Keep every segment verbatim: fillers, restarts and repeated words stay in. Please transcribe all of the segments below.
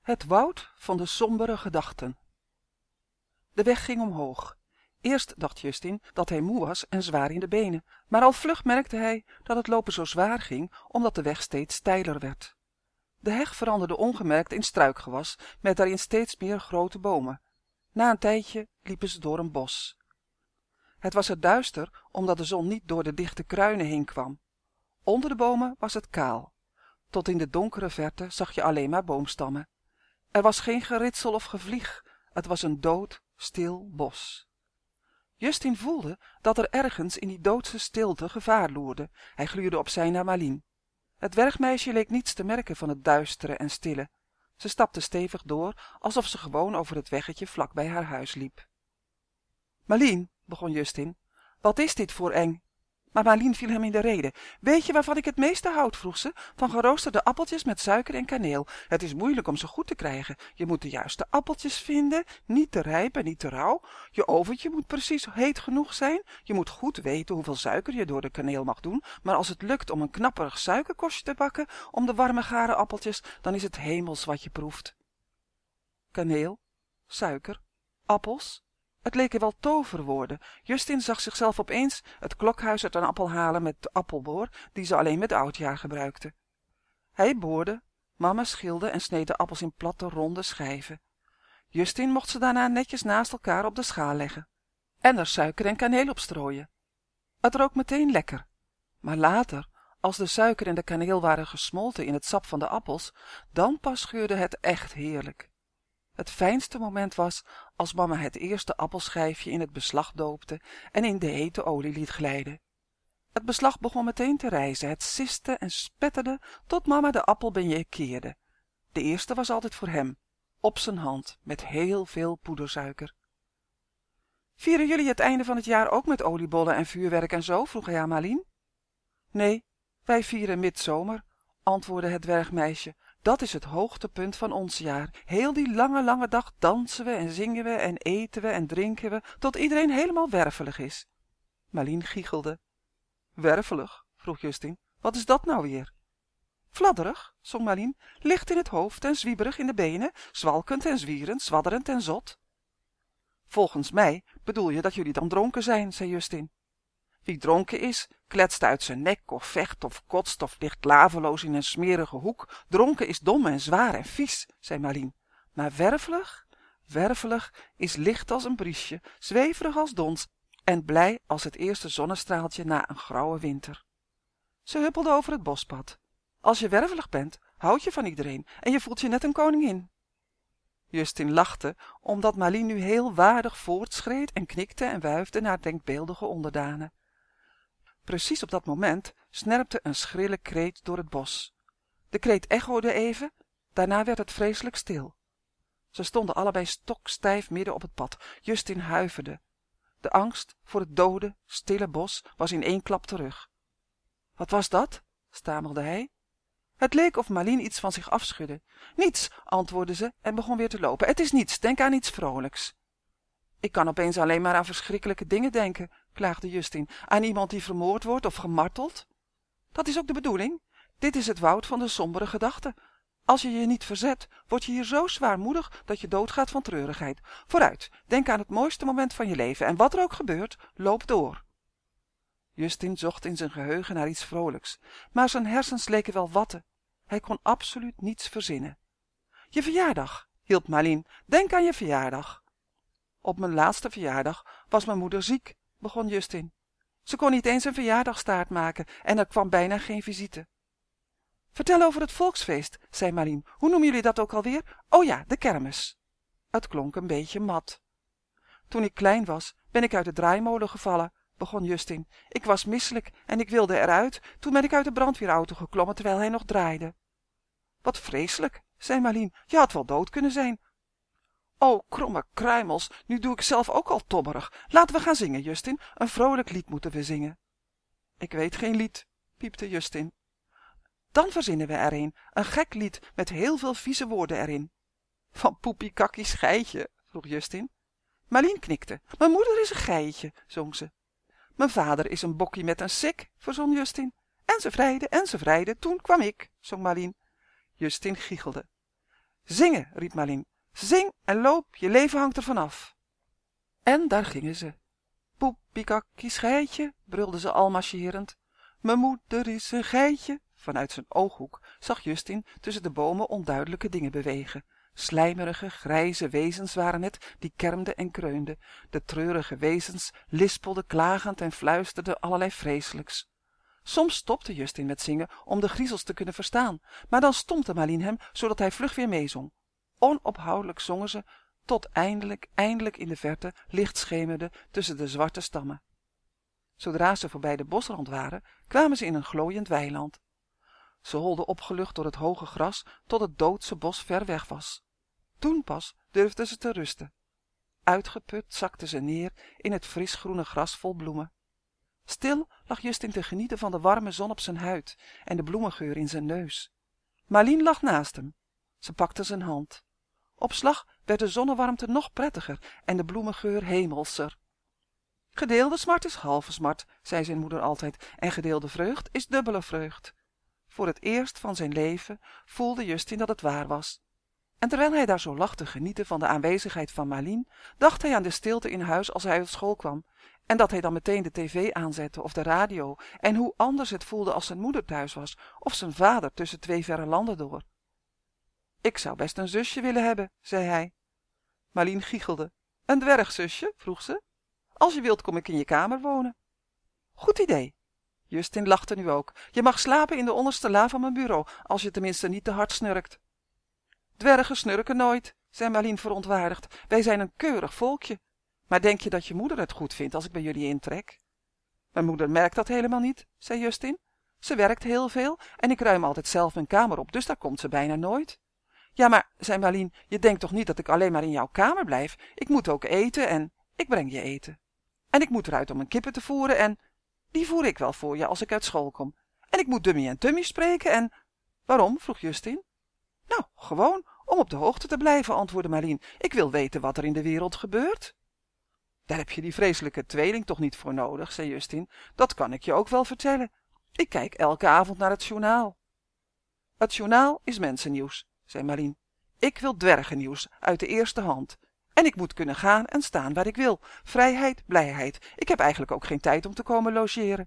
Het woud van de sombere gedachten. De weg ging omhoog. Eerst dacht Justin dat hij moe was en zwaar in de benen, maar al vlug merkte hij dat het lopen zo zwaar ging, omdat de weg steeds steiler werd. De heg veranderde ongemerkt in struikgewas, met daarin steeds meer grote bomen. Na een tijdje liepen ze door een bos. Het was er duister, omdat de zon niet door de dichte kruinen heen kwam. Onder de bomen was het kaal. Tot in de donkere verte zag je alleen maar boomstammen. Er was geen geritsel of gevlieg, het was een dood, stil bos. Justin voelde dat er ergens in die doodse stilte gevaar loerde. Hij gluurde opzij naar Malien. Het dwergmeisje leek niets te merken van het duistere en stille. Ze stapte stevig door, alsof ze gewoon over het weggetje vlak bij haar huis liep. Malien, begon Justin, wat is dit voor eng? Maar Malien viel hem in de rede. Weet je waarvan ik het meeste houd, vroeg ze, van geroosterde appeltjes met suiker en kaneel. Het is moeilijk om ze goed te krijgen. Je moet de juiste appeltjes vinden, niet te rijp en niet te rauw. Je oventje moet precies heet genoeg zijn. Je moet goed weten hoeveel suiker je door de kaneel mag doen. Maar als het lukt om een knapperig suikerkostje te bakken om de warme gare appeltjes, dan is het hemels wat je proeft. Kaneel, suiker, appels. Het leken wel toverwoorden. Justin zag zichzelf opeens het klokhuis uit een appel halen met de appelboor, die ze alleen met oudjaar gebruikte. Hij boorde, mama schilde en sneed de appels in platte, ronde schijven. Justin mocht ze daarna netjes naast elkaar op de schaal leggen. En er suiker en kaneel op strooien. Het rook meteen lekker. Maar later, als de suiker en de kaneel waren gesmolten in het sap van de appels, dan pas geurde het echt heerlijk. Het fijnste moment was als mama het eerste appelschijfje in het beslag doopte en in de hete olie liet glijden. Het beslag begon meteen te rijzen, het siste en spetterde tot mama de appelbeignet keerde. De eerste was altijd voor hem, op zijn hand, met heel veel poedersuiker. Vieren jullie het einde van het jaar ook met oliebollen en vuurwerk en zo? Vroeg hij aan Malien. Nee, wij vieren midzomer, antwoordde het dwergmeisje. Dat is het hoogtepunt van ons jaar. Heel die lange, lange dag dansen we en zingen we en eten we en drinken we, tot iedereen helemaal wervelig is. Malien giechelde. Wervelig? Vroeg Justin. Wat is dat nou weer? Fladderig, zong Malien, licht in het hoofd en zwieberig in de benen, zwalkend en zwierend, zwadderend en zot. Volgens mij bedoel je dat jullie dan dronken zijn, zei Justin. Wie dronken is, kletst uit zijn nek of vecht of kotst of ligt laveloos in een smerige hoek. Dronken is dom en zwaar en vies, zei Malien. Maar wervelig, wervelig is licht als een briesje, zweverig als dons en blij als het eerste zonnestraaltje na een grauwe winter. Ze huppelde over het bospad. Als je wervelig bent, houd je van iedereen en je voelt je net een koningin. Justin lachte, omdat Malien nu heel waardig voortschreed en knikte en wuifde naar denkbeeldige onderdanen. Precies op dat moment snerpte een schrille kreet door het bos. De kreet echode even, daarna werd het vreselijk stil. Ze stonden allebei stokstijf midden op het pad. Justin huiverde. De angst voor het dode, stille bos was in één klap terug. Wat was dat? stamelde hij. Het leek of Malien iets van zich afschudde. Niets, antwoordde ze en begon weer te lopen. Het is niets, denk aan iets vrolijks. Ik kan opeens alleen maar aan verschrikkelijke dingen denken, klaagde Justin. Aan iemand die vermoord wordt of gemarteld. Dat is ook de bedoeling. Dit is het woud van de sombere gedachten. Als je je niet verzet, word je hier zo zwaarmoedig dat je doodgaat van treurigheid. Vooruit, denk aan het mooiste moment van je leven en wat er ook gebeurt, loop door. Justin zocht in zijn geheugen naar iets vrolijks, maar zijn hersens leken wel watten. Hij kon absoluut niets verzinnen. Je verjaardag, hielp Malien. Denk aan je verjaardag. Op mijn laatste verjaardag was mijn moeder ziek, begon Justin. Ze kon niet eens een verjaardagstaart maken en er kwam bijna geen visite. Vertel over het volksfeest, zei Malien. Hoe noemen jullie dat ook alweer? Oh ja, de kermis. Het klonk een beetje mat. Toen ik klein was, ben ik uit de draaimolen gevallen, begon Justin. Ik was misselijk en ik wilde eruit. Toen ben ik uit de brandweerauto geklommen terwijl hij nog draaide. Wat vreselijk, zei Malien. Je had wel dood kunnen zijn. O, kromme kruimels, nu doe ik zelf ook al tobberig. Laten we gaan zingen, Justin. Een vrolijk lied moeten we zingen. Ik weet geen lied, piepte Justin. Dan verzinnen we er een, een gek lied met heel veel vieze woorden erin. Van poepie kakkie scheidje, vroeg Justin. Malien knikte. Mijn moeder is een geitje, zong ze. Mijn vader is een bokkie met een sik, verzon Justin. En ze vrijde en ze vrijde, toen kwam ik, zong Malien. Justin giechelde. Zingen, riep Malien. Zing en loop, je leven hangt er vanaf. En daar gingen ze. Poepiekakkie scheitje, brulde ze al marcherend. Mijn moeder is een geitje. Vanuit zijn ooghoek zag Justin tussen de bomen onduidelijke dingen bewegen. Slijmerige, grijze wezens waren het, die kermden en kreunden. De treurige wezens lispelden klagend en fluisterden allerlei vreselijks. Soms stopte Justin met zingen om de griezels te kunnen verstaan, maar dan stompte Malien hem, zodat hij vlug weer meezong. Onophoudelijk zongen ze, tot eindelijk, eindelijk in de verte licht schemerde tussen de zwarte stammen. Zodra ze voorbij de bosrand waren, kwamen ze in een glooiend weiland. Ze holden opgelucht door het hoge gras tot het doodse bos ver weg was. Toen pas durfden ze te rusten. Uitgeput zakten ze neer in het fris groene gras vol bloemen. Stil lag Justin te genieten van de warme zon op zijn huid en de bloemengeur in zijn neus. Malien lag naast hem. Ze pakte zijn hand. Op slag werd de zonnewarmte nog prettiger en de bloemengeur hemelser. Gedeelde smart is halve smart, zei zijn moeder altijd, en gedeelde vreugd is dubbele vreugd. Voor het eerst van zijn leven voelde Justin dat het waar was. En terwijl hij daar zo lag te genieten van de aanwezigheid van Malien, dacht hij aan de stilte in huis als hij uit school kwam, en dat hij dan meteen de tv aanzette of de radio, en hoe anders het voelde als zijn moeder thuis was, of zijn vader tussen twee verre landen door. Ik zou best een zusje willen hebben, zei hij. Malien giechelde. Een dwergzusje? Vroeg ze. Als je wilt kom ik in je kamer wonen. Goed idee. Justin lachte nu ook. Je mag slapen in de onderste la van mijn bureau, als je tenminste niet te hard snurkt. Dwergen snurken nooit, zei Malien verontwaardigd. Wij zijn een keurig volkje. Maar denk je dat je moeder het goed vindt als ik bij jullie intrek? Mijn moeder merkt dat helemaal niet, zei Justin. Ze werkt heel veel en ik ruim altijd zelf mijn kamer op, dus daar komt ze bijna nooit. Ja, maar, zei Malien, je denkt toch niet dat ik alleen maar in jouw kamer blijf? Ik moet ook eten en ik breng je eten. En ik moet eruit om een kippen te voeren en die voer ik wel voor je als ik uit school kom. En ik moet Dummy en Tummy spreken en waarom? Vroeg Justin. Nou, gewoon om op de hoogte te blijven, antwoordde Malien. Ik wil weten wat er in de wereld gebeurt. Daar heb je die vreselijke tweeling toch niet voor nodig, zei Justin. Dat kan ik je ook wel vertellen. Ik kijk elke avond naar het journaal. Het journaal is mensennieuws, zei Malien. Ik wil dwergennieuws uit de eerste hand. En ik moet kunnen gaan en staan waar ik wil. Vrijheid, blijheid. Ik heb eigenlijk ook geen tijd om te komen logeren.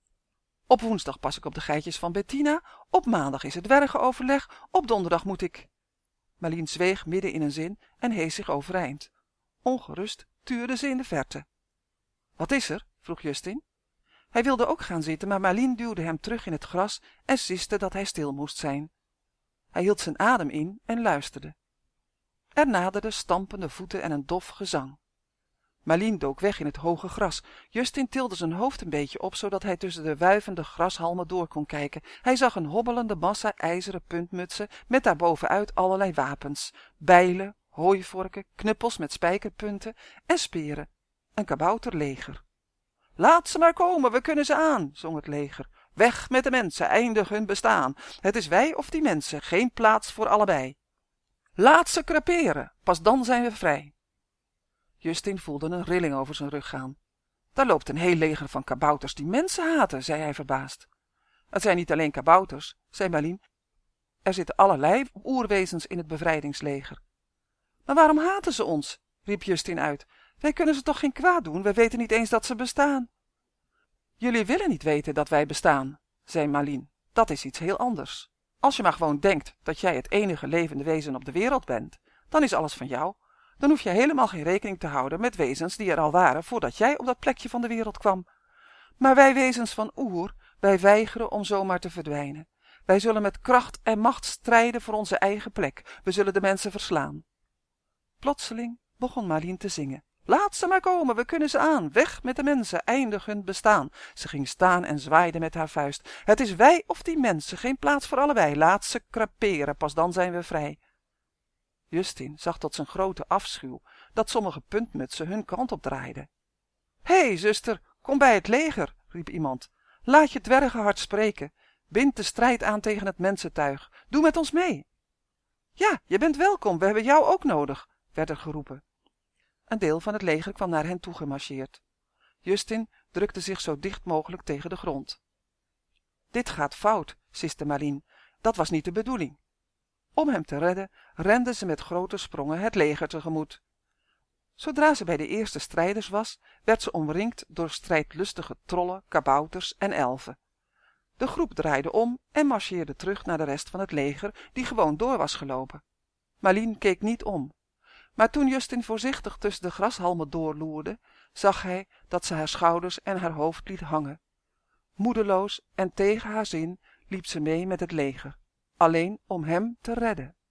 Op woensdag pas ik op de geitjes van Bettina. Op maandag is het dwergenoverleg. Op donderdag moet ik... Malien zweeg midden in een zin en hees zich overeind. Ongerust tuurde ze in de verte. Wat is er? Vroeg Justin. Hij wilde ook gaan zitten, maar Malien duwde hem terug in het gras en siste dat hij stil moest zijn. Hij hield zijn adem in en luisterde. Er naderden stampende voeten en een dof gezang. Malien dook weg in het hoge gras. Justin tilde zijn hoofd een beetje op, zodat hij tussen de wuivende grashalmen door kon kijken. Hij zag een hobbelende massa ijzeren puntmutsen met daarbovenuit allerlei wapens. Bijlen, hooivorken, knuppels met spijkerpunten en speren. Een kabouterleger. Laat ze maar komen, we kunnen ze aan, zong het leger. Weg met de mensen, eindig hun bestaan. Het is wij of die mensen, geen plaats voor allebei. Laat ze creperen, pas dan zijn we vrij. Justin voelde een rilling over zijn rug gaan. Daar loopt een heel leger van kabouters die mensen haten, zei hij verbaasd. Het zijn niet alleen kabouters, zei Malien. Er zitten allerlei oerwezens in het bevrijdingsleger. Maar waarom haten ze ons? Riep Justin uit. Wij kunnen ze toch geen kwaad doen, wij weten niet eens dat ze bestaan. Jullie willen niet weten dat wij bestaan, zei Malien. Dat is iets heel anders. Als je maar gewoon denkt dat jij het enige levende wezen op de wereld bent, dan is alles van jou. Dan hoef je helemaal geen rekening te houden met wezens die er al waren voordat jij op dat plekje van de wereld kwam. Maar wij wezens van Oer, wij weigeren om zomaar te verdwijnen. Wij zullen met kracht en macht strijden voor onze eigen plek. We zullen de mensen verslaan. Plotseling begon Malien te zingen. Laat ze maar komen, we kunnen ze aan. Weg met de mensen, eindig hun bestaan. Ze ging staan en zwaaide met haar vuist. Het is wij of die mensen, geen plaats voor allebei. Laat ze creperen, pas dan zijn we vrij. Justin zag tot zijn grote afschuw dat sommige puntmutsen hun kant op draaiden. Hé, hey, zuster, kom bij het leger, riep iemand. Laat je dwergenhart spreken. Bind de strijd aan tegen het mensentuig. Doe met ons mee. Ja, je bent welkom, we hebben jou ook nodig, werd er geroepen. Een deel van het leger kwam naar hen toe gemarcheerd. Justin drukte zich zo dicht mogelijk tegen de grond. Dit gaat fout, siste Malien. Dat was niet de bedoeling. Om hem te redden rende ze met grote sprongen het leger tegemoet. Zodra ze bij de eerste strijders was, werd ze omringd door strijdlustige trollen, kabouters en elfen. De groep draaide om en marcheerde terug naar de rest van het leger, die gewoon door was gelopen. Malien keek niet om, maar toen Justin voorzichtig tussen de grashalmen doorloerde, zag hij dat ze haar schouders en haar hoofd liet hangen. Moedeloos en tegen haar zin liep ze mee met het leger, alleen om hem te redden.